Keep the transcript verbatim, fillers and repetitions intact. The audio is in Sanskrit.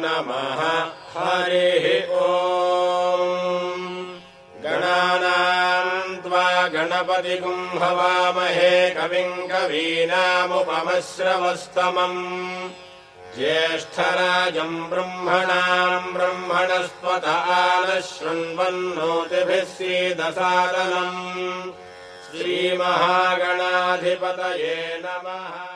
नमः। हरिः ओम्। गणानाम् त्वा गणपतिगुम् हवामहे कविम् कवीनामुपमश्रवस्तमम् ज्येष्ठराजम् ब्रह्मणाम् ब्रह्मणस्पत आनः शृण्वन्नोतिभिः सीदसादनम्। श्रीमहागणाधिपतये नमः।